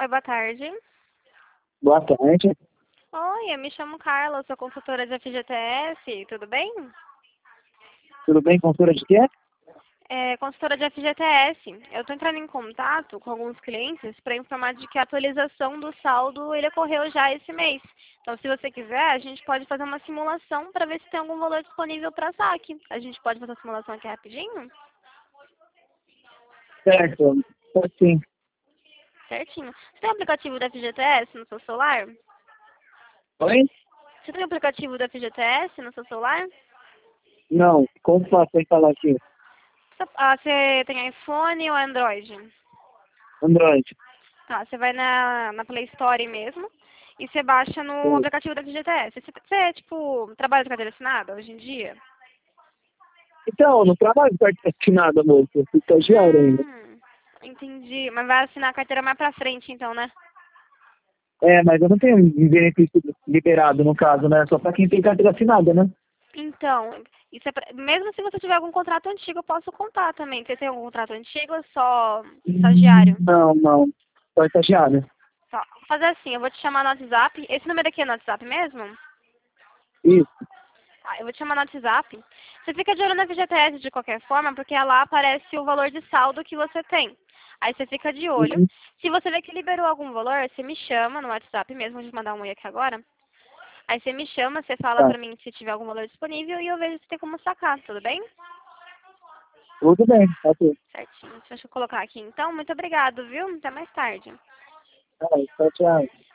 Oi, boa tarde. Boa tarde. Oi, eu me chamo Carla, sou consultora de FGTS, tudo bem? Tudo bem, consultora de quê? Consultora de FGTS. Eu estou entrando em contato com alguns clientes para informar de que a atualização do saldo ele ocorreu já esse mês. Então, se você quiser, a gente pode fazer uma simulação para ver se tem algum valor disponível para saque. A gente pode fazer a simulação aqui rapidinho? Certo. Sim. Certinho. Você tem o aplicativo da FGTS no seu celular? Oi? Você tem o aplicativo da FGTS no seu celular? Não. Como faço para falar aqui? Você tem iPhone ou Android? Android. Tá, você vai na Play Store mesmo e você baixa no Sim. aplicativo da FGTS. Você, tipo, trabalha de carteira assinada hoje em dia? Então, eu não trabalho com nada, moço. Eu sou estagiário ainda. Hum, entendi. Mas vai assinar a carteira mais pra frente, então, né? É, mas eu não tenho benefício liberado, no caso, né? Só para quem tem carteira assinada, né? Então, isso é mesmo se você tiver algum contrato antigo, eu posso contar também. Você tem algum contrato antigo ou é só estagiário? Não, não. Sou estagiário. Tá. Vou fazer assim, eu vou te chamar no WhatsApp. Esse número aqui é no WhatsApp mesmo? Isso. Ah, eu vou te chamar no WhatsApp. Você fica de olho na FGTS de qualquer forma, porque lá aparece o valor de saldo que você tem. Aí você fica de olho. Uhum. Se você vê que liberou algum valor, você me chama no WhatsApp mesmo, vou te mandar um oi aqui agora. Aí você me chama, você fala Tá. pra mim se tiver algum valor disponível e eu vejo se tem como sacar, tudo bem? Tudo bem. Tá tudo. Certinho. Deixa eu colocar aqui então. Muito obrigado, viu? Até mais tarde. Tchau, tchau.